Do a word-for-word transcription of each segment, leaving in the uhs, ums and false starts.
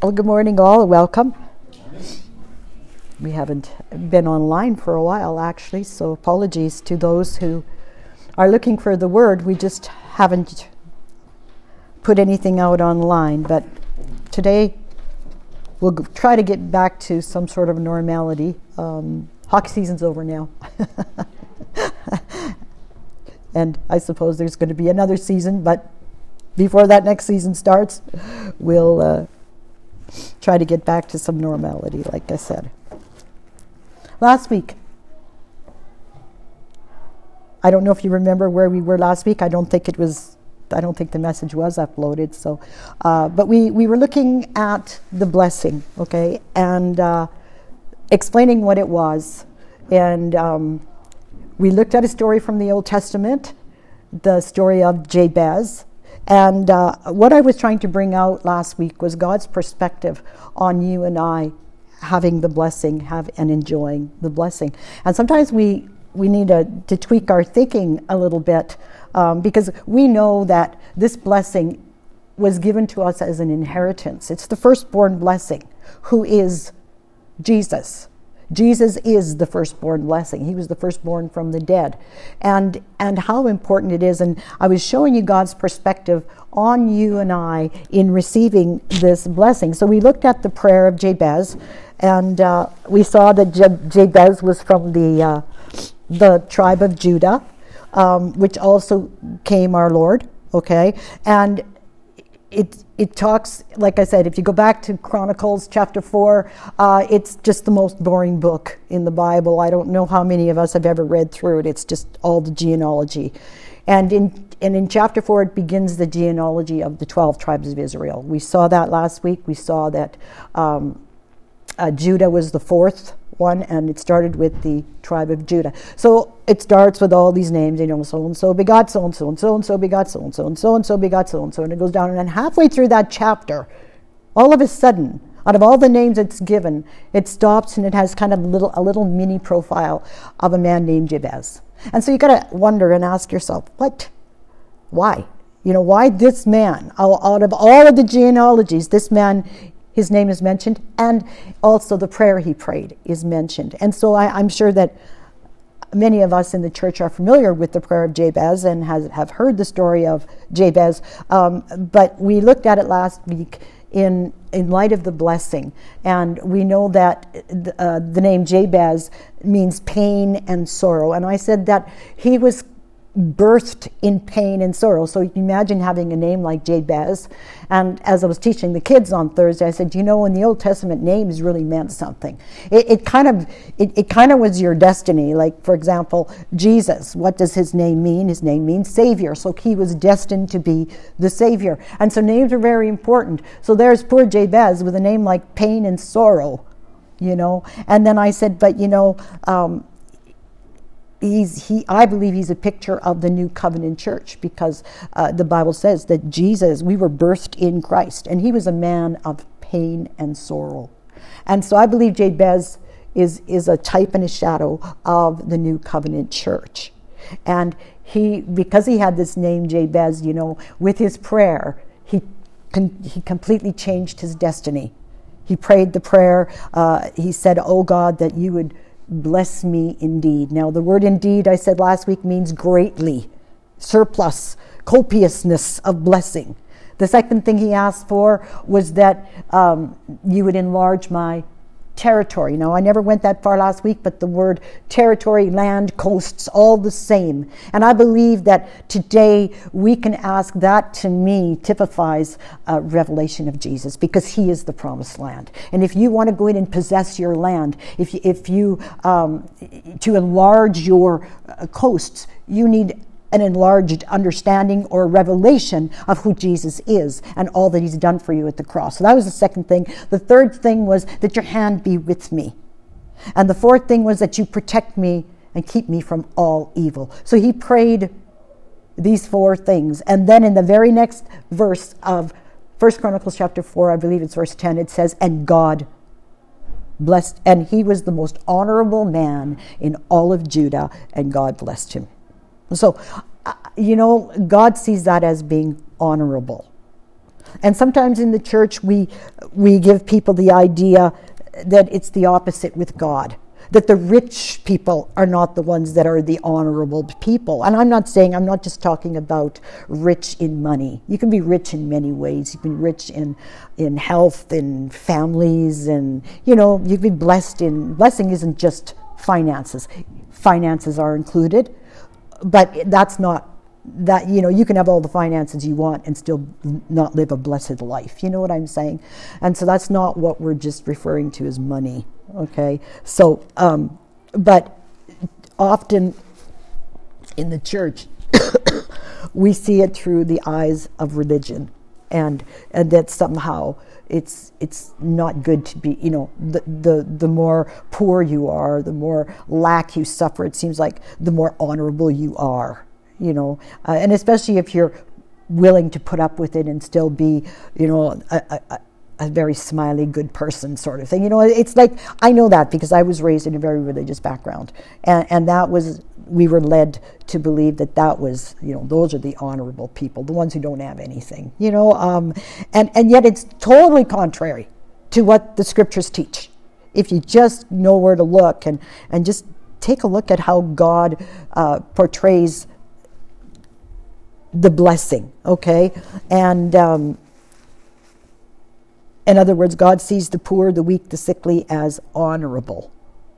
Well, good morning all, welcome. We haven't been online for a while actually, so apologies to those who are looking for the word. We just haven't put anything out online, but today we'll g- try to get back to some sort of normality. Um, hockey season's over now. And I suppose there's going to be another season, but before that next season starts, we'll uh, try to get back to some normality, like I said. Last week, I don't know if you remember where we were last week. I don't think it was, I don't think the message was uploaded. So, uh, but we, we were looking at the blessing, okay, and uh, explaining what it was. And um, we looked at a story from the Old Testament, the story of Jabez. And uh, what I was trying to bring out last week was God's perspective on you and I having the blessing, have and enjoying the blessing. And sometimes we we need to, to tweak our thinking a little bit um, because we know that this blessing was given to us as an inheritance. It's the firstborn blessing, who is Jesus. Jesus is the firstborn blessing. He was the firstborn from the dead. And and how important it is. And I was showing you God's perspective on you and I in receiving this blessing. So we looked at the prayer of Jabez, and uh, we saw that Je- Jabez was from the uh, the tribe of Judah, um, which also came our Lord, okay? And it it talks, like I said, if you go back to Chronicles chapter four, uh, it's just the most boring book in the Bible. I don't know how many of us have ever read through it. It's just all the genealogy. And in and in chapter four, it begins the genealogy of the twelve tribes of Israel. We saw that last week. We saw that um, uh, Judah was the fourth one, and it started with the tribe of Judah. So it starts with all these names, you know, so-and-so begot so-and-so, and so-and-so begot so-and-so, and so-and-so begot so-and-so, and it goes down. And then halfway through that chapter, all of a sudden, out of all the names it's given, it stops and it has kind of a little, a little mini profile of a man named Jabez. And so you got to wonder and ask yourself, what? Why? You know, why this man? Out of all of the genealogies, this man, his name is mentioned, and also the prayer he prayed is mentioned. And so I, I'm sure that many of us in the church are familiar with the prayer of Jabez and has, have heard the story of Jabez. Um, but we looked at it last week in in light of the blessing. And we know that uh, the name Jabez means pain and sorrow. And I said that he was birthed in pain and sorrow. So you can imagine having a name like Jabez. And as I was teaching the kids on Thursday, I said, you know, in the Old Testament, names really meant something. It, it kind of it, it kind of was your destiny. Like, for example, Jesus, what does his name mean? His name means Savior. So he was destined to be the Savior. And so names are very important. So there's poor Jabez with a name like pain and sorrow, you know. And then I said, but, you know, um, He's, he, I believe he's a picture of the new covenant church, because uh, the Bible says that Jesus, we were birthed in Christ, and he was a man of pain and sorrow. And so I believe Jabez is, is a type and a shadow of the new covenant church. And he, because he had this name Jabez, you know, with his prayer, he, con- he completely changed his destiny. He prayed the prayer. Uh, he said, oh God, that you would bless me indeed. Now, the word indeed, I said last week, means greatly, surplus, copiousness of blessing. The second thing he asked for was that um, you would enlarge my territory. Now, I never went that far last week, but the word territory, land, coasts, all the same. And I believe that today we can ask that, to me, typifies a revelation of Jesus, because he is the promised land. And if you want to go in and possess your land, if you, if you um, to enlarge your uh, coasts, you need an enlarged understanding or revelation of who Jesus is and all that he's done for you at the cross. So that was the second thing. The third thing was that your hand be with me. And the fourth thing was that you protect me and keep me from all evil. So he prayed these four things. And then in the very next verse of First Chronicles chapter four, I believe it's verse ten, it says, and God blessed, and he was the most honorable man in all of Judah, and God blessed him. So, uh, you know, God sees that as being honorable. And sometimes in the church we we give people the idea that it's the opposite with God, that the rich people are not the ones that are the honorable people. And I'm not saying, I'm not just talking about rich in money. You can be rich in many ways. You can be rich in, in health, in families, and, you know, you can be blessed in, blessing isn't just finances. Finances are included, but that's not, that, you know, you can have all the finances you want and still not live a blessed life. You know what I'm saying? And so that's not what we're just referring to as money. Okay, so, um, but often in the church, we see it through the eyes of religion, and and that somehow it's it's not good to be, you know, the, the, the more poor you are, the more lack you suffer, it seems like the more honorable you are, you know, uh, and especially if you're willing to put up with it and still be, you know, a, a, a a very smiley, good person sort of thing. You know, it's like, I know that because I was raised in a very religious background. And, and that was, we were led to believe that that was, you know, those are the honorable people, the ones who don't have anything, you know. Um, and, and yet it's totally contrary to what the scriptures teach. If you just know where to look and, and just take a look at how God uh, portrays the blessing, okay? And, um, in other words, God sees the poor, the weak, the sickly as honorable.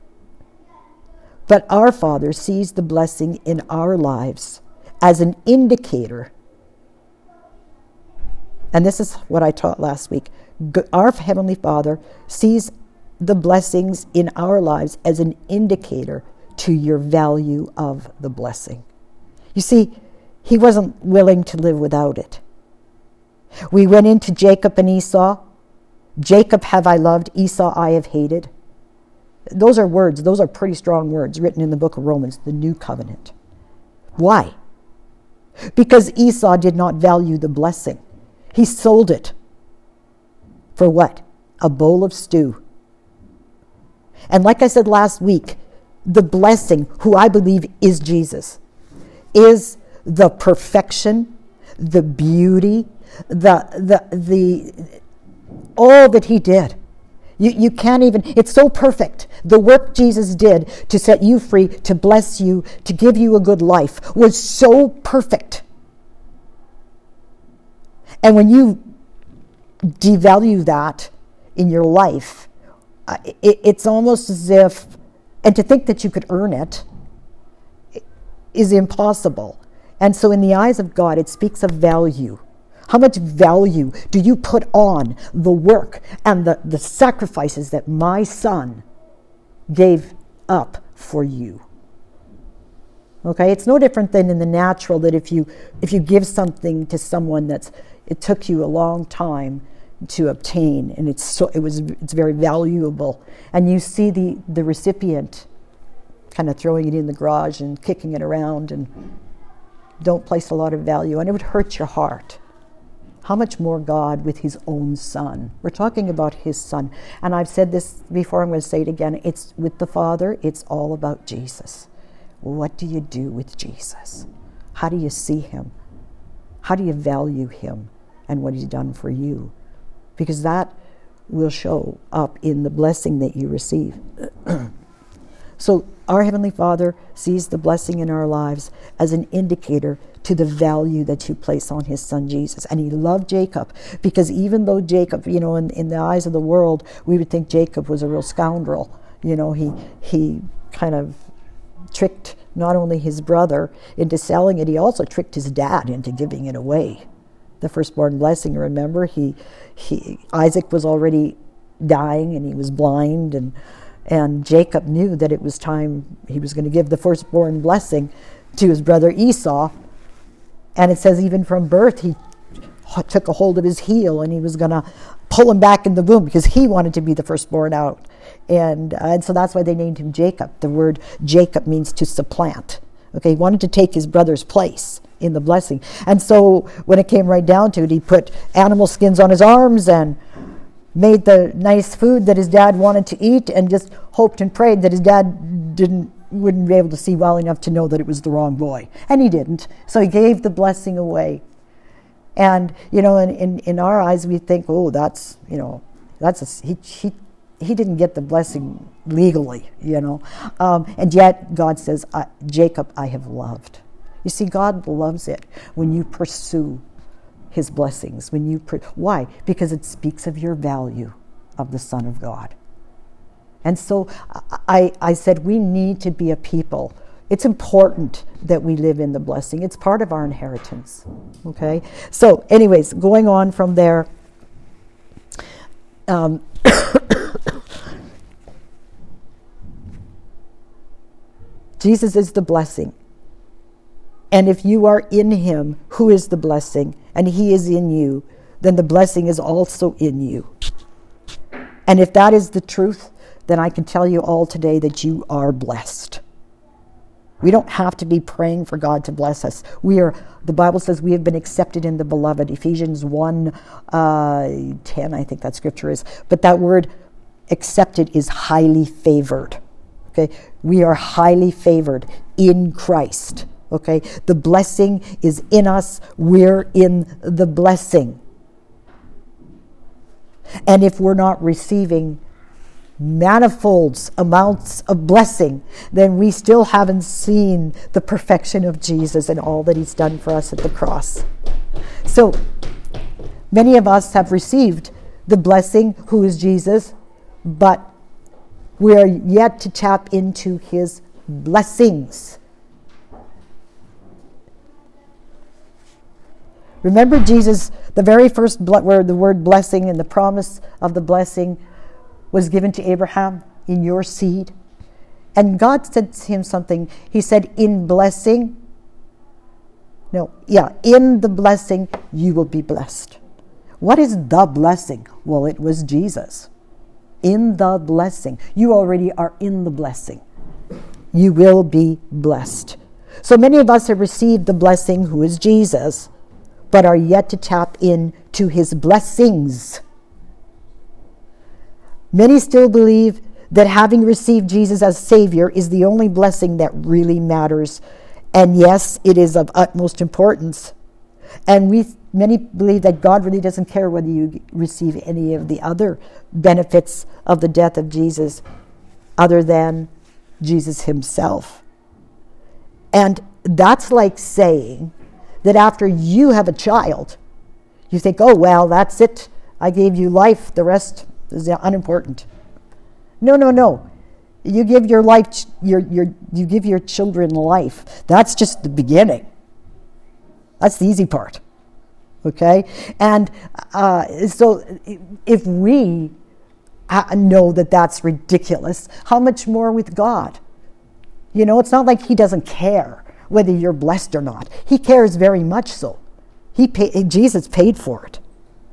But our Father sees the blessing in our lives as an indicator. And this is what I taught last week. Our Heavenly Father sees the blessings in our lives as an indicator to your value of the blessing. You see, He wasn't willing to live without it. We went into Jacob and Esau. Jacob have I loved, Esau I have hated. Those are words, those are pretty strong words written in the book of Romans, the new covenant. Why? Because Esau did not value the blessing. He sold it. For what? A bowl of stew. And like I said last week, the blessing, who I believe is Jesus, is the perfection, the beauty, the the the all that He did. You, you can't even, it's so perfect. The work Jesus did to set you free, to bless you, to give you a good life was so perfect. And when you devalue that in your life, uh, it, it's almost as if, and to think that you could earn it is impossible. And so in the eyes of God, it speaks of value. How much value do you put on the work and the, the sacrifices that my son gave up for you? Okay, it's no different than in the natural, that if you if you give something to someone that's it took you a long time to obtain, and it's so it was it's very valuable, and you see the the recipient kind of throwing it in the garage and kicking it around and don't place a lot of value, and it would hurt your heart. How much more God with His own Son? We're talking about His Son. And I've said this before, I'm going to say it again. It's with the Father, it's all about Jesus. What do you do with Jesus? How do you see Him? How do you value Him and what He's done for you? Because that will show up in the blessing that you receive. So our Heavenly Father sees the blessing in our lives as an indicator to the value that you place on His Son Jesus. And He loved Jacob, because even though Jacob, you know, in, in the eyes of the world, we would think Jacob was a real scoundrel. You know, he he kind of tricked not only his brother into selling it, he also tricked his dad into giving it away. The firstborn blessing, remember, he he Isaac was already dying and he was blind, and and Jacob knew that it was time he was going to give the firstborn blessing to his brother Esau. And it says even from birth, he took a hold of his heel and he was going to pull him back in the womb because he wanted to be the firstborn out. And, uh, and so that's why they named him Jacob. The word Jacob means to supplant. Okay, he wanted to take his brother's place in the blessing. And so when it came right down to it, he put animal skins on his arms and made the nice food that his dad wanted to eat, and just hoped and prayed that his dad didn't wouldn't be able to see well enough to know that it was the wrong boy. And he didn't. So he gave the blessing away. And, you know, in, in, in our eyes, we think, oh, that's, you know, that's a, he, he, he didn't get the blessing legally, you know. Um, and yet God says, I, Jacob, I have loved. You see, God loves it when you pursue his blessings. When you per- Why? Because it speaks of your value of the Son of God. And so I, I said we need to be a people. It's important that we live in the blessing. It's part of our inheritance. Okay? So anyways, going on from there, um, Jesus is the blessing. And if you are in him, who is the blessing, and he is in you, then the blessing is also in you. And if that is the truth, then I can tell you all today that you are blessed. We don't have to be praying for God to bless us. We are. The Bible says we have been accepted in the beloved. Ephesians one uh, ten, I think that scripture is. But that word accepted is highly favored. Okay, we are highly favored in Christ. Okay, the blessing is in us. We're in the blessing. And if we're not receiving manifolds amounts of blessing, then we still haven't seen the perfection of Jesus and all that he's done for us at the cross. So many of us have received the blessing, who is Jesus, but we are yet to tap into his blessings. Remember Jesus, the very first ble- where the word blessing and the promise of the blessing was given to Abraham, in your seed. And God said to him something. He said, in blessing, no, yeah, in the blessing, you will be blessed. What is the blessing? Well, it was Jesus. In the blessing. You already are in the blessing. You will be blessed. So many of us have received the blessing, who is Jesus, but are yet to tap into his blessings. Many still believe that having received Jesus as Savior is the only blessing that really matters. And yes, it is of utmost importance. And we many believe that God really doesn't care whether you receive any of the other benefits of the death of Jesus other than Jesus himself. And that's like saying that after you have a child, you think, oh, well, that's it. I gave you life. The rest is unimportant. No, no, no. You give your life, your, your, you give your children life. That's just the beginning. That's the easy part. Okay? And uh, so if we know that that's ridiculous, how much more with God? You know, it's not like he doesn't care whether you're blessed or not. He cares very much so. He pay, Jesus paid for it.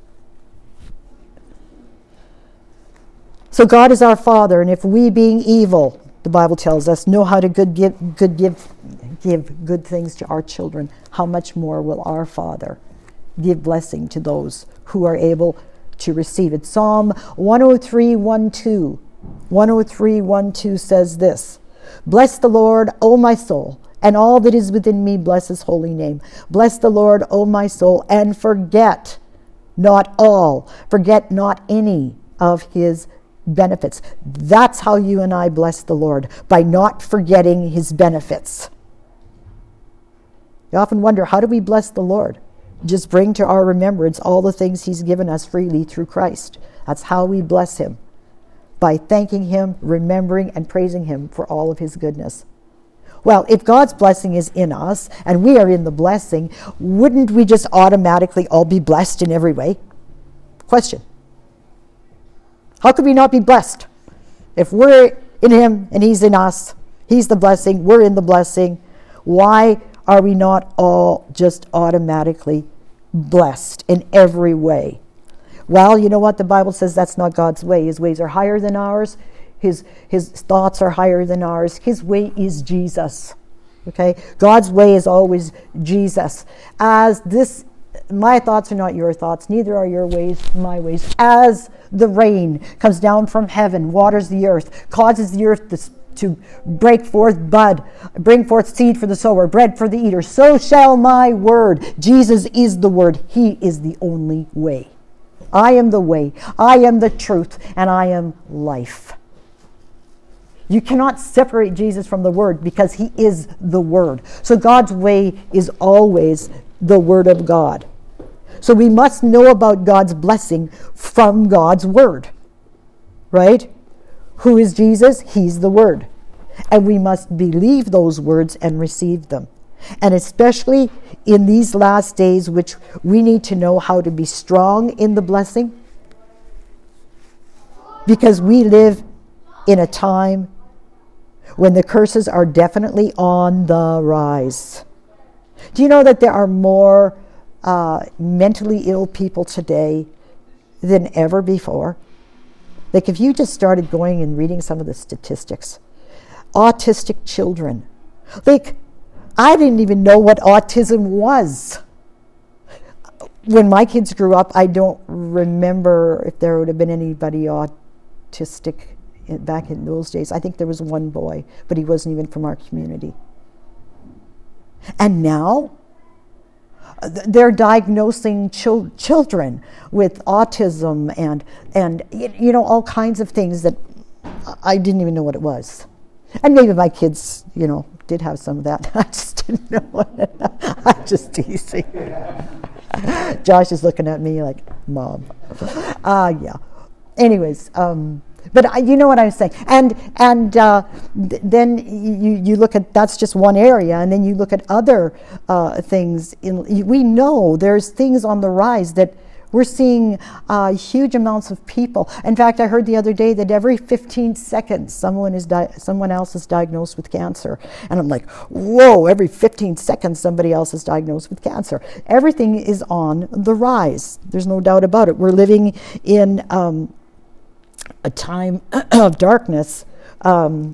So God is our Father, and if we, being evil, the Bible tells us, know how to good give, good give, give good things to our children, how much more will our Father give blessing to those who are able to receive it? Psalm one oh three, one, two. one oh three, one, two says this, bless the Lord, O my soul, and all that is within me, bless his holy name. Bless the Lord, O my soul, and forget not all, forget not any of his benefits. That's how you and I bless the Lord, by not forgetting his benefits. You often wonder, how do we bless the Lord? Just bring to our remembrance all the things he's given us freely through Christ. That's how we bless him, by thanking him, remembering, and praising him for all of his goodness. Well, if God's blessing is in us, and we are in the blessing, wouldn't we just automatically all be blessed in every way? Question. How could we not be blessed? If we're in him and he's in us, he's the blessing, we're in the blessing, why are we not all just automatically blessed in every way? Well, you know what? The Bible says that's not God's way. His ways are higher than ours. His, his thoughts are higher than ours. His way is Jesus. Okay? God's way is always Jesus. As this, my thoughts are not your thoughts, neither are your ways my ways. As the rain comes down from heaven, waters the earth, causes the earth to to break forth bud, bring forth seed for the sower, bread for the eater. So shall my word. Jesus is the word. He is the only way. I am the way, I am the truth, and I am life. You cannot separate Jesus from the Word because He is the Word. So God's way is always the Word of God. So we must know about God's blessing from God's Word. Right? Who is Jesus? He's the Word. And we must believe those words and receive them. And especially in these last days, which we need to know how to be strong in the blessing. Because we live in a time when the curses are definitely on the rise. Do you know that there are more uh, mentally ill people today than ever before? Like if you just started going and reading some of the statistics. Autistic children. Like, I didn't even know what autism was. When my kids grew up, I don't remember if there would have been anybody autistic back in those days. I think there was one boy, but he wasn't even from our community. And now they're diagnosing chil- children with autism and and you know all kinds of things that I didn't even know what it was. And maybe my kids, you know, did have some of that. I just didn't know it. I'm just teasing. Josh is looking at me like, Mom. Uh, yeah. Anyways, um, but I, you know what I'm saying. And and uh, th- then you, you look at, that's just one area, and then you look at other uh, things. In, we know there's things on the rise that we're seeing uh, huge amounts of people. In fact, I heard the other day that every fifteen seconds someone is di- someone else is diagnosed with cancer. And I'm like, whoa, every fifteen seconds somebody else is diagnosed with cancer. Everything is on the rise. There's no doubt about it. We're living in um, a time of darkness um,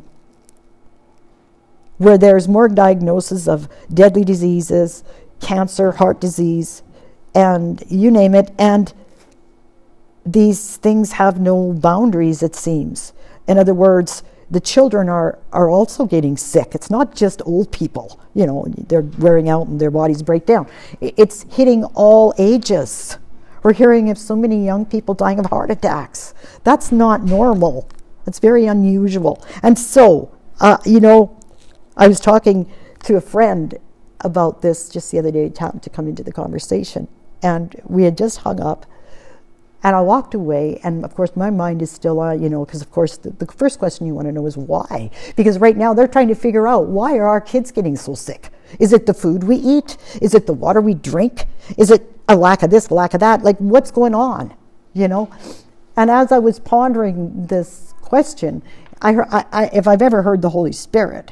where there's more diagnoses of deadly diseases, cancer, heart disease, and you name it. And these things have no boundaries, it seems. In other words, the children are, are also getting sick. It's not just old people, you know, they're wearing out and their bodies break down. It's hitting all ages. We're hearing of so many young people dying of heart attacks. That's not normal. It's very unusual. And so, uh, you know, I was talking to a friend about this just the other day. It happened to come into the conversation. And we had just hung up. And I walked away, and of course my mind is still on, you know, because of course the, the first question you want to know is why? Because right now they're trying to figure out, why are our kids getting so sick? Is it the food we eat? Is it the water we drink? Is it a lack of this, lack of that? Like, what's going on, you know? And as I was pondering this question, I, heard, I, I if I've ever heard the Holy Spirit,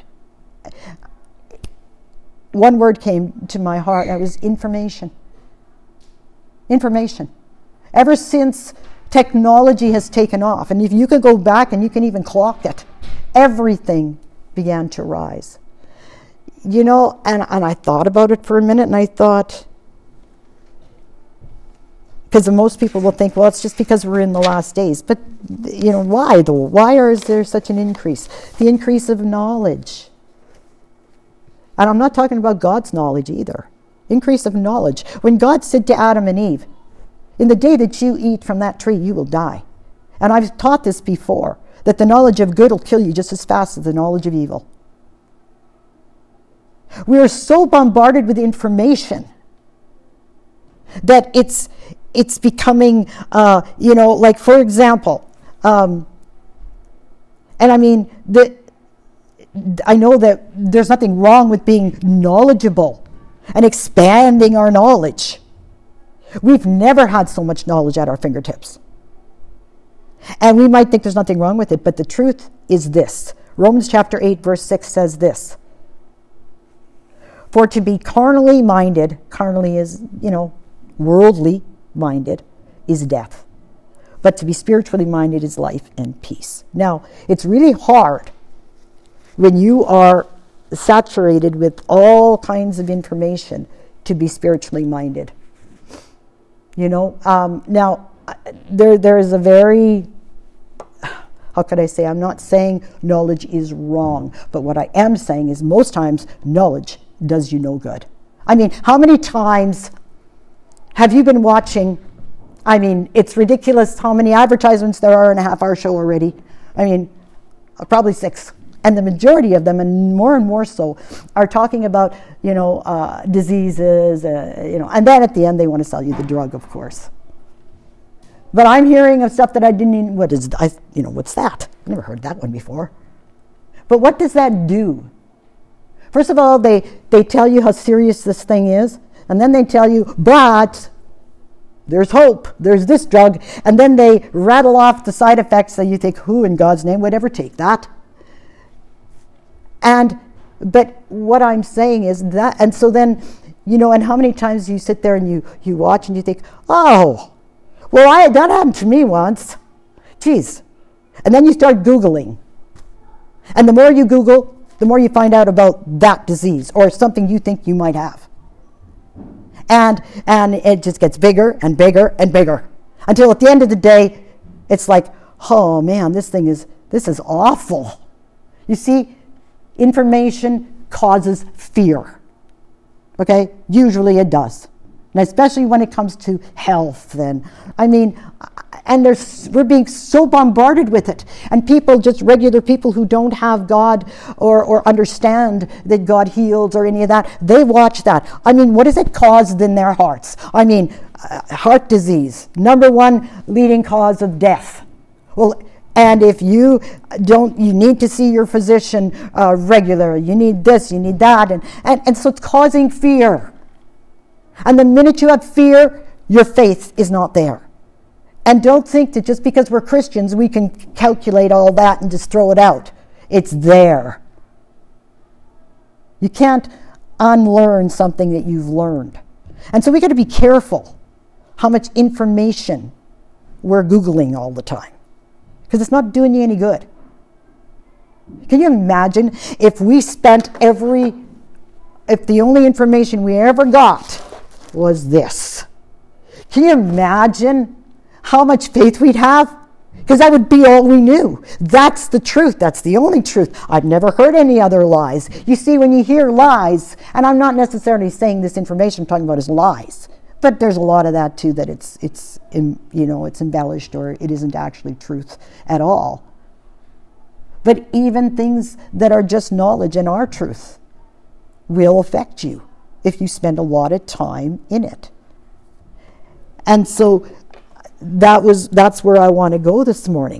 one word came to my heart, and it was information. Information. Ever since technology has taken off, and if you can go back and you can even clock it, everything began to rise. You know, and, and I thought about it for a minute, and I thought, because most people will think, well, it's just because we're in the last days. But, you know, why though? Why is there such an increase? The increase of knowledge. And I'm not talking about God's knowledge either. Increase of knowledge. When God said to Adam and Eve, in the day that you eat from that tree, you will die. And I've taught this before, that the knowledge of good will kill you just as fast as the knowledge of evil. We are so bombarded with information that it's it's becoming, uh, you know, like for example, um, and I mean, the, I know that there's nothing wrong with being knowledgeable and expanding our knowledge. We've never had so much knowledge at our fingertips. And we might think there's nothing wrong with it, but the truth is this. Romans chapter eight, verse six says this. For to be carnally minded, carnally is, you know, worldly minded, is death. But to be spiritually minded is life and peace. Now, it's really hard when you are saturated with all kinds of information to be spiritually minded. You know, um, now, there there is a very, How could I say? I'm not saying knowledge is wrong, but what I am saying is most times knowledge does you no good. I mean, how many times have you been watching? I mean, it's ridiculous how many advertisements there are in a half-hour show already. I mean, uh, probably six. And the majority of them, and more and more so, are talking about, you know, uh, diseases, uh, you know, and then at the end they want to sell you the drug, of course. But I'm hearing of stuff that I didn't even, what is, I, you know, what's that? I never heard that one before. But what does that do? First of all, they, they tell you how serious this thing is, and then they tell you, but there's hope, there's this drug, and then they rattle off the side effects that you think, who in God's name would ever take that? And, but what I'm saying is that, and so then, you know, and how many times you sit there and you, you watch and you think, oh, well, I, that happened to me once. Geez. And then you start Googling. And the more you Google, the more you find out about that disease or something you think you might have. And and it just gets bigger and bigger and bigger. Until at the end of the day, it's like, oh man, this thing is, this is awful. You see, information causes fear. Okay? Usually it does. And especially when it comes to health, then. I mean, and there's, we're being so bombarded with it. And people, just regular people who don't have God or, or understand that God heals or any of that, they watch that. I mean, what does it cause in their hearts? I mean, uh, heart disease, number one leading cause of death. Well, and if you don't, you need to see your physician uh, regularly. You need this, you need that. And, and, and so it's causing fear. And the minute you have fear, your faith is not there. And don't think that just because we're Christians, we can calculate all that and just throw it out. It's there. You can't unlearn something that you've learned. And so we got to be careful how much information we're Googling all the time, because it's not doing you any good. Can you imagine if we spent every, if the only information we ever got was this? Can you imagine how much faith we'd have? Because that would be all we knew. That's the truth. That's the only truth. I've never heard any other lies. You see, when you hear lies, and I'm not necessarily saying this information I'm talking about is lies, but there's a lot of that too, that it's it's you know it's embellished or it isn't actually truth at all. But even things that are just knowledge and are truth will affect you if you spend a lot of time in it. And so that was that's where I want to go this morning.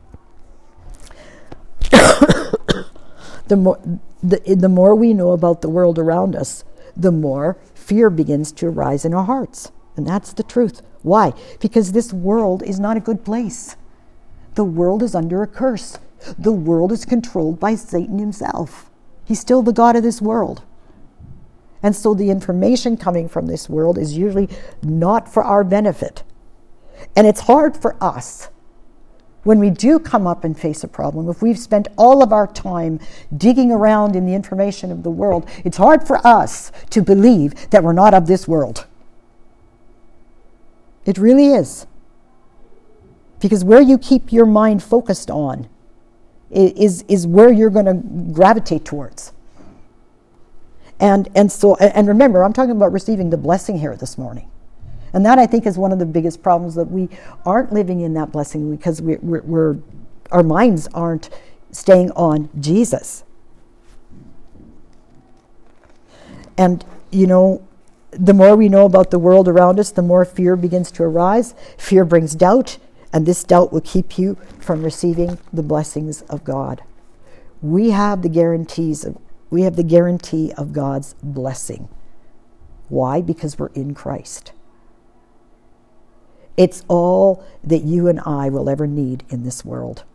the more the, the more we know about the world around us, the more fear begins to arise in our hearts. And that's the truth. Why? Because this world is not a good place. The world is under a curse. The world is controlled by Satan himself. He's still the God of this world. And so the information coming from this world is usually not for our benefit. And it's hard for us when we do come up and face a problem. If we've spent all of our time digging around in the information of the world, it's hard for us to believe that we're not of this world. It really is. Because where you keep your mind focused on is, is where you're going to gravitate towards. And and so and remember, I'm talking about receiving the blessing here this morning. And that, I think, is one of the biggest problems, that we aren't living in that blessing because we're, we're, we're our minds aren't staying on Jesus. And, you know, the more we know about the world around us, the more fear begins to arise. Fear brings doubt, and this doubt will keep you from receiving the blessings of God. We have the guarantees of, we have the guarantee of God's blessing. Why? Because we're in Christ. It's all that you and I will ever need in this world.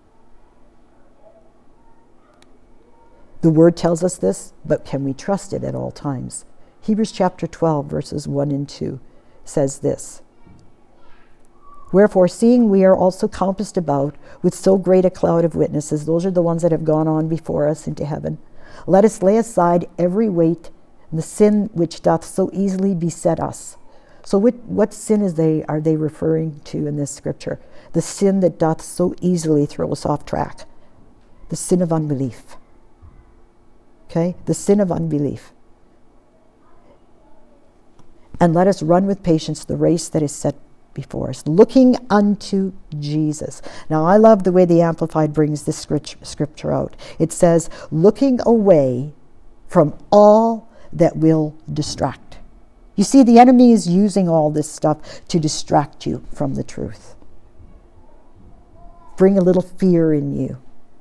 The Word tells us this, but can we trust it at all times? Hebrews chapter twelve, verses one and two says this: Wherefore, seeing we are also compassed about with so great a cloud of witnesses, those are the ones that have gone on before us into heaven, let us lay aside every weight and the sin which doth so easily beset us, So what, what sin is they are they referring to in this scripture? The sin that doth so easily throw us off track. The sin of unbelief. Okay? The sin of unbelief. And let us run with patience the race that is set before us, looking unto Jesus. Now, I love the way the Amplified brings this scripture out. It says, looking away from all that will distract. You see, the enemy is using all this stuff to distract you from the truth. Bring a little fear in you.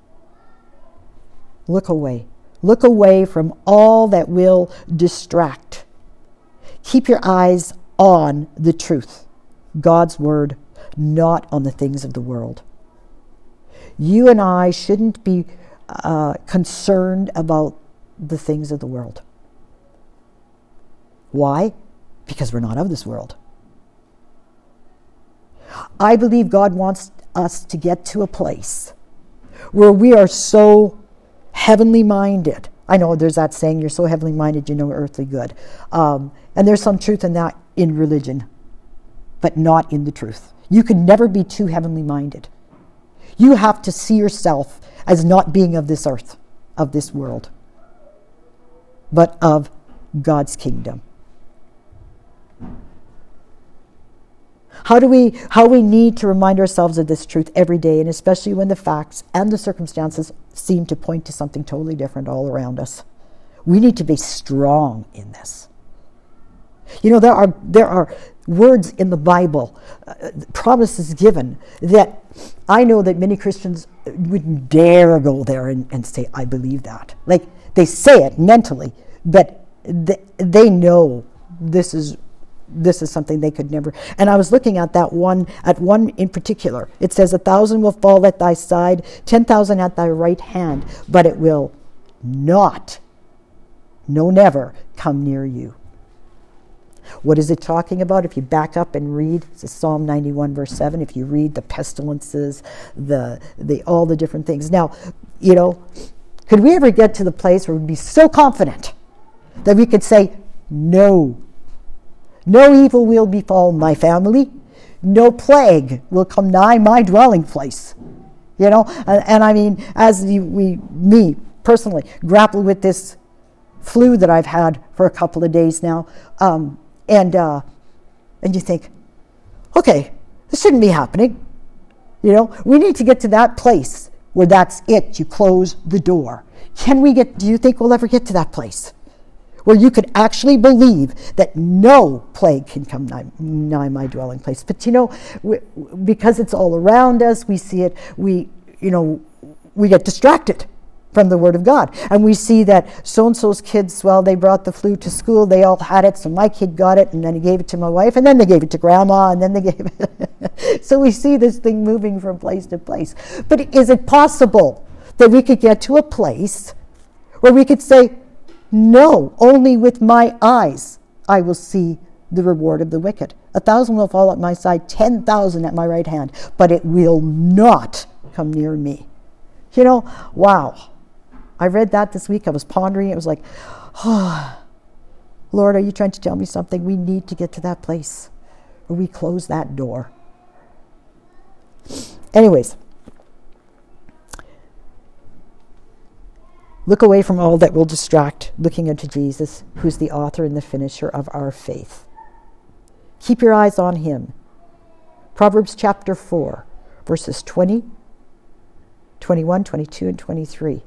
Look away. Look away from all that will distract. Keep your eyes on the truth, God's word, not on the things of the world. You and I shouldn't be uh, concerned about the things of the world. Why? Because we're not of this world. I believe God wants us to get to a place where we are so heavenly minded. I know there's that saying, you're so heavenly minded, you know earthly good. Um, and there's some truth in that in religion, but not in the truth. You can never be too heavenly minded. You have to see yourself as not being of this earth, of this world, but of God's kingdom. How do we, how we need to remind ourselves of this truth every day, and especially when the facts and the circumstances seem to point to something totally different all around us. We need to be strong in this. You know, there are there are words in the Bible, uh, promises given, that I know that many Christians wouldn't dare go there and, and say, I believe that. Like, they say it mentally, but they, they know this is this is something they could never. And I was looking at that one, at one in particular. It says, a thousand will fall at thy side, ten thousand at thy right hand, but it will not, no never, come near you. What is it talking about? If you back up and read, it's Psalm ninety-one, verse seven, if you read the pestilences, the the all the different things. Now, you know, could we ever get to the place where we'd be so confident that we could say, no, no evil will befall my family, no plague will come nigh my dwelling place. You know, and, and I mean, as you, we, me personally, grapple with this flu that I've had for a couple of days now, um, and uh, and you think, okay, this shouldn't be happening. You know, we need to get to that place where that's it. You close the door. Can we get? Do you think we'll ever get to that place where you could actually believe that no plague can come nigh, nigh my dwelling place? But you know, we, because it's all around us, we see it. We, you know, we get distracted from the Word of God. And we see that so-and-so's kids, well, they brought the flu to school, they all had it, so my kid got it, and then he gave it to my wife, and then they gave it to grandma, and then they gave it. So we see this thing moving from place to place. But is it possible that we could get to a place where we could say, no, only with my eyes I will see the reward of the wicked. A thousand will fall at my side, ten thousand at my right hand, but it will not come near me. You know, wow. I read that this week. I was pondering. It was like, oh, Lord, are you trying to tell me something? We need to get to that place where we close that door. Anyways, look away from all that will distract, looking unto Jesus, who's the author and the finisher of our faith. Keep your eyes on him. Proverbs chapter four, verses twenty, twenty-one, twenty-two, and twenty-three.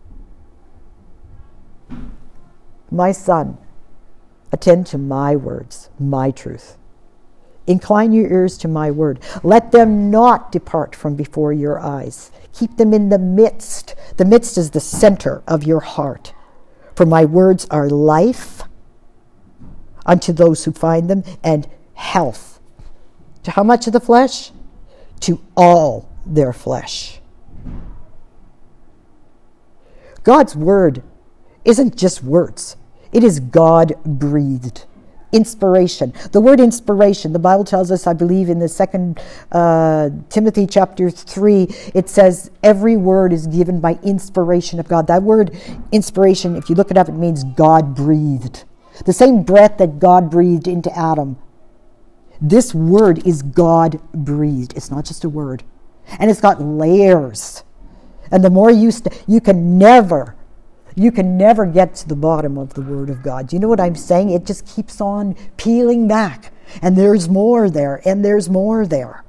My son, attend to my words, my truth. Incline your ears to my word. Let them not depart from before your eyes. Keep them in the midst. The midst is the center of your heart. For my words are life unto those who find them, and health. To how much of the flesh? To all their flesh. God's word isn't just words. It is God-breathed. Inspiration. The word inspiration, the Bible tells us, I believe in the second uh, Timothy chapter three, it says every word is given by inspiration of God. That word inspiration, if you look it up, it means God-breathed. The same breath that God breathed into Adam This word is God-breathed. It's not just a word. And it's got layers. And the more you, st- you can never, you can never get to the bottom of the Word of God. Do you know what I'm saying? It just keeps on peeling back. And there's more there, and there's more there.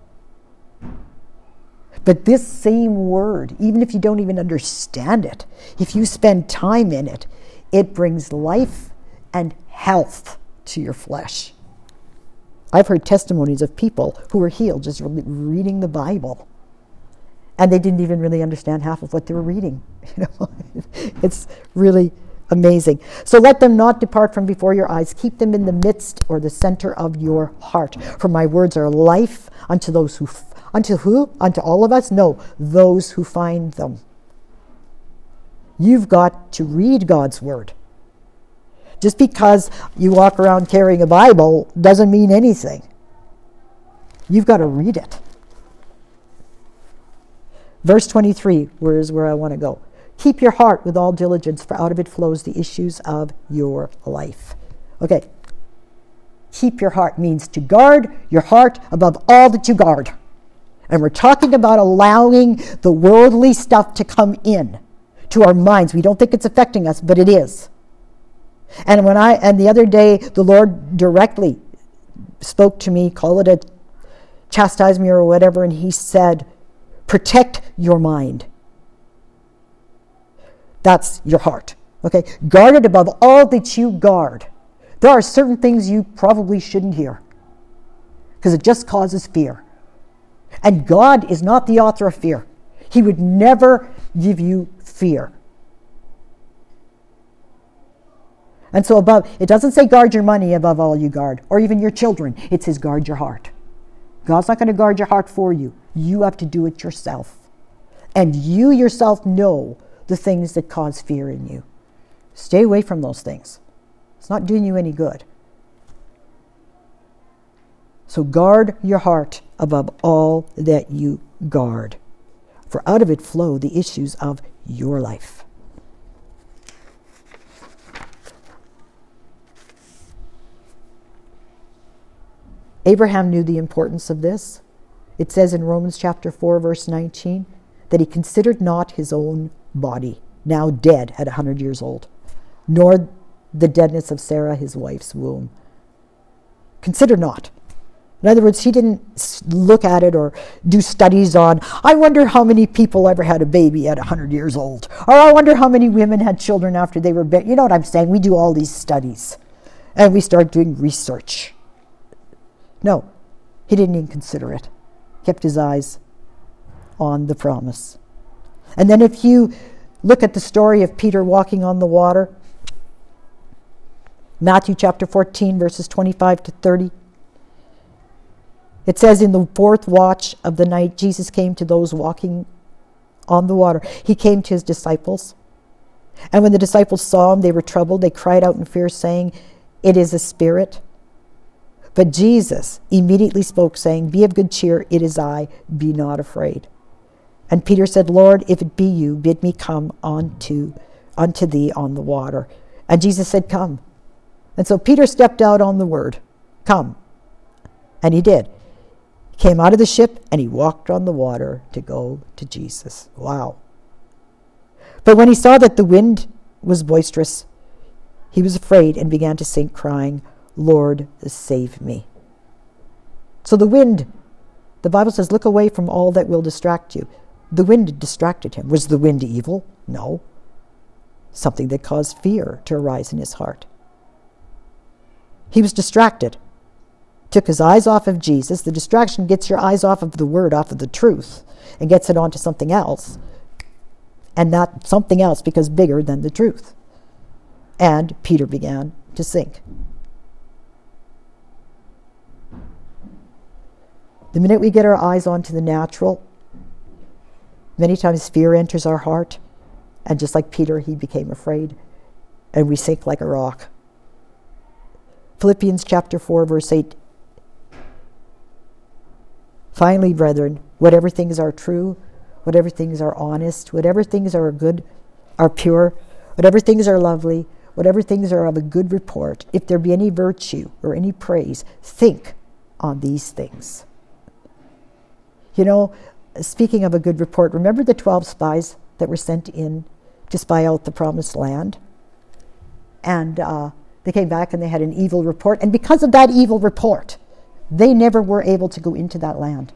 But this same word, even if you don't even understand it, if you spend time in it, it brings life and health to your flesh. I've heard testimonies of people who were healed just re- reading the Bible. And they didn't even really understand half of what they were reading. You know, it's really amazing. So let them not depart from before your eyes. Keep them in the midst or the center of your heart. For my words are life unto those who, f- unto who? Unto all of us? No, those who find them. You've got to read God's word. Just because you walk around carrying a Bible doesn't mean anything. You've got to read it. Verse twenty-three, where is where I want to go. Keep your heart with all diligence, for out of it flows the issues of your life. Okay. Keep your heart means to guard your heart above all that you guard. And we're talking about allowing the worldly stuff to come in to our minds. We don't think it's affecting us, but it is. And when I and the other day the Lord directly spoke to me, call it a chastise me or whatever, and he said, protect your mind. That's your heart. Okay? Guard it above all that you guard. There are certain things you probably shouldn't hear because it just causes fear. And God is not the author of fear. He would never give you fear. And so above, it doesn't say guard your money above all you guard, or even your children. It says guard your heart. God's not going to guard your heart for you. You have to do it yourself. And you yourself know the things that cause fear in you. Stay away from those things. It's not doing you any good. So guard your heart above all that you guard. For out of it flow the issues of your life. Abraham knew the importance of this. It says in Romans chapter four, verse nineteen, that he considered not his own body, now dead at one hundred years old, nor the deadness of Sarah, his wife's womb. Consider not. In other words, he didn't look at it or do studies on, I wonder how many people ever had a baby at one hundred years old, or I wonder how many women had children after they were born. You know what I'm saying? We do all these studies, and we start doing research. No, he didn't even consider it. Kept his eyes on the promise. And then if you look at the story of Peter walking on the water, Matthew chapter fourteen, verses twenty-five to thirty, it says, in the fourth watch of the night, Jesus came to those walking on the water. He came to his disciples. And when the disciples saw him, they were troubled. They cried out in fear, saying, it is a spirit. But Jesus immediately spoke, saying, be of good cheer, it is I, be not afraid. And Peter said, Lord, if it be you, bid me come unto, unto thee on the water. And Jesus said, come. And so Peter stepped out on the word, come. And he did. He came out of the ship and he walked on the water to go to Jesus. Wow. But when he saw that the wind was boisterous, he was afraid and began to sink, crying, Lord, save me. So the wind, the Bible says, look away from all that will distract you. The wind distracted him. Was the wind evil? No. Something that caused fear to arise in his heart. He was distracted. Took his eyes off of Jesus. The distraction gets your eyes off of the word, off of the truth, and gets it onto something else. And that something else becomes bigger than the truth. And Peter began to sink. The minute we get our eyes onto the natural, many times fear enters our heart. And just like Peter, he became afraid. And we sink like a rock. Philippians chapter four, verse eight. Finally, brethren, whatever things are true, whatever things are honest, whatever things are good, are pure, whatever things are lovely, whatever things are of a good report, if there be any virtue or any praise, think on these things. You know, speaking of a good report, remember the twelve spies that were sent in to spy out the promised land? And uh, they came back and they had an evil report. And because of that evil report, they never were able to go into that land.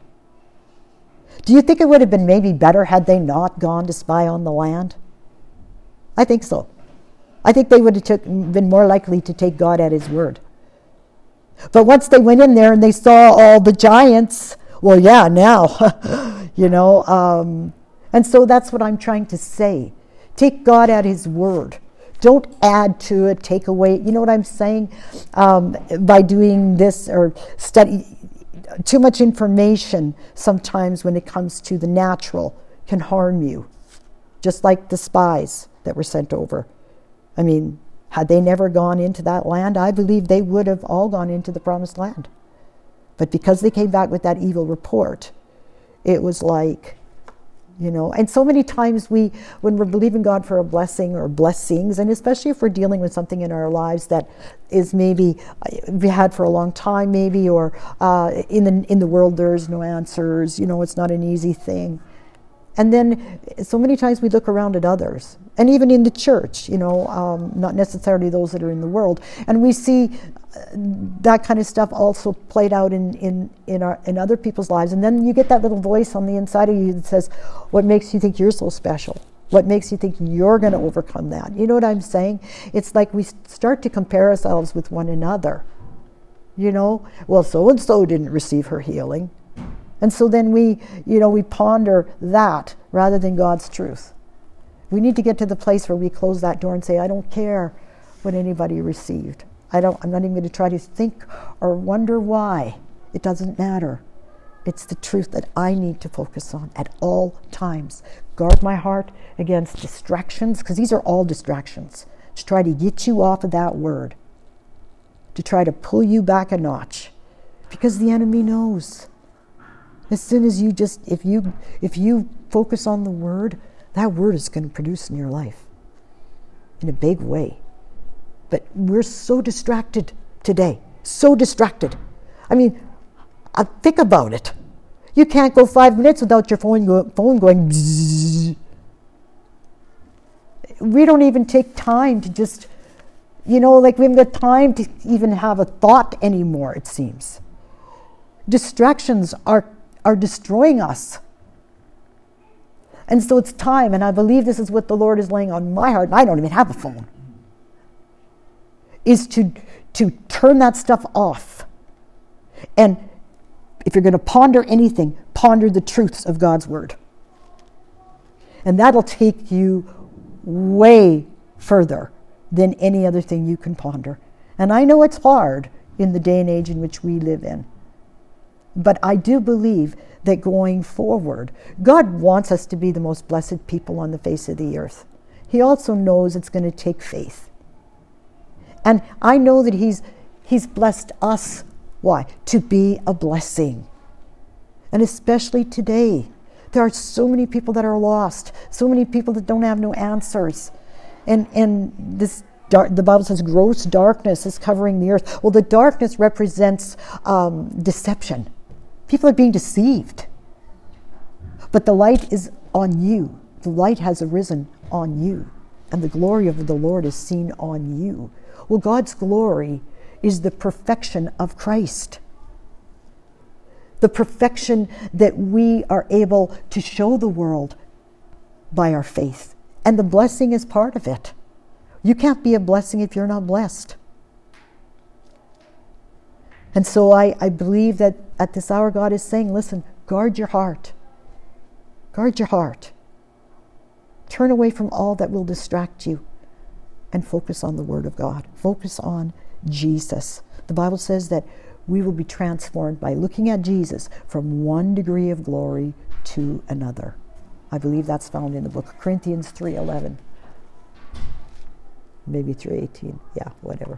Do you think it would have been maybe better had they not gone to spy on the land? I think so. I think they would have took, been more likely to take God at his word. But once they went in there and they saw all the giants, well, yeah, now, you know. Um, and so that's what I'm trying to say. Take God at his word. Don't add to it, take away. You know what I'm saying? Um, by doing this or study, too much information sometimes when it comes to the natural can harm you. Just like the spies that were sent over. I mean, had they never gone into that land, I believe they would have all gone into the promised land. But because they came back with that evil report, it was like, you know, and so many times we, when we're believing God for a blessing or blessings, and especially if we're dealing with something in our lives that is maybe we had for a long time, maybe, or uh, in the in the world there's no answers. You know, it's not an easy thing. And then so many times we look around at others, and even in the church, you know, um, not necessarily those that are in the world, and we see that kind of stuff also played out in, in, in, our, in other people's lives. And then you get that little voice on the inside of you that says, what makes you think you're so special? What makes you think you're going to overcome that? You know what I'm saying? It's like we start to compare ourselves with one another. You know, well, so-and-so didn't receive her healing. And so then we, you know, we ponder that rather than God's truth. We need to get to the place where we close that door and say, I don't care what anybody received. I don't, I'm not even going to try to think or wonder why. It doesn't matter. It's the truth that I need to focus on at all times. Guard my heart against distractions, because these are all distractions, to try to get you off of that word, to try to pull you back a notch, because the enemy knows. As soon as you just, if you if you focus on the word, that word is going to produce in your life in a big way. But we're so distracted today, so distracted. I mean, uh, think about it. You can't go five minutes without your phone, go, phone going bzzz. We don't even take time to just, you know, like we haven't got time to even have a thought anymore, it seems. Distractions are, are destroying us. And so it's time, and I believe this is what the Lord is laying on my heart, and I don't even have a phone, is to, to turn that stuff off. And if you're going to ponder anything, ponder the truths of God's word. And that'll take you way further than any other thing you can ponder. And I know it's hard in the day and age in which we live in. But I do believe that going forward, God wants us to be the most blessed people on the face of the earth. He also knows it's going to take faith. And I know that he's he's blessed us. Why? To be a blessing. And especially today, there are so many people that are lost, so many people that don't have no answers. And and this dark, the Bible says gross darkness is covering the earth. Well, the darkness represents um, deception. People are being deceived. But the light is on you. The light has arisen on you. And the glory of the Lord is seen on you. Well, God's glory is the perfection of Christ. The perfection that we are able to show the world by our faith. And the blessing is part of it. You can't be a blessing if you're not blessed. And so I, I believe that at this hour God is saying, listen, guard your heart. Guard your heart. Turn away from all that will distract you and focus on the Word of God. Focus on Jesus. The Bible says that we will be transformed by looking at Jesus from one degree of glory to another. I believe that's found in the book of Corinthians three eleven. Maybe three eighteen. Yeah, whatever.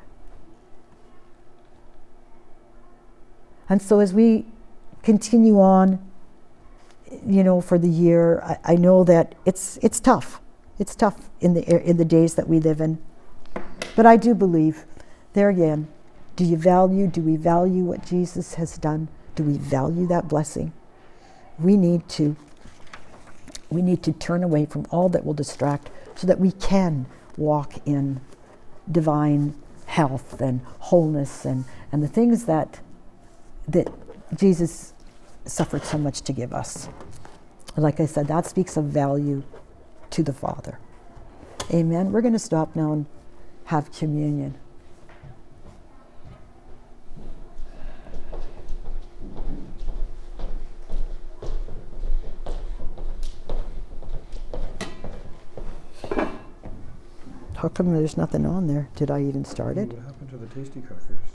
And so as we continue on, you know, for the year, I, I know that it's it's tough. It's tough in the in the days that we live in. But I do believe, there again, Do you value, do we value what Jesus has done? Do we value that blessing? We need to, we need to turn away from all that will distract so that we can walk in divine health and wholeness and, and the things that that Jesus suffered so much to give us. Like I said, that speaks of value to the Father. Amen. We're going to stop now and have communion. How come there's nothing on there? Did I even start it? What happened to the tasty crackers?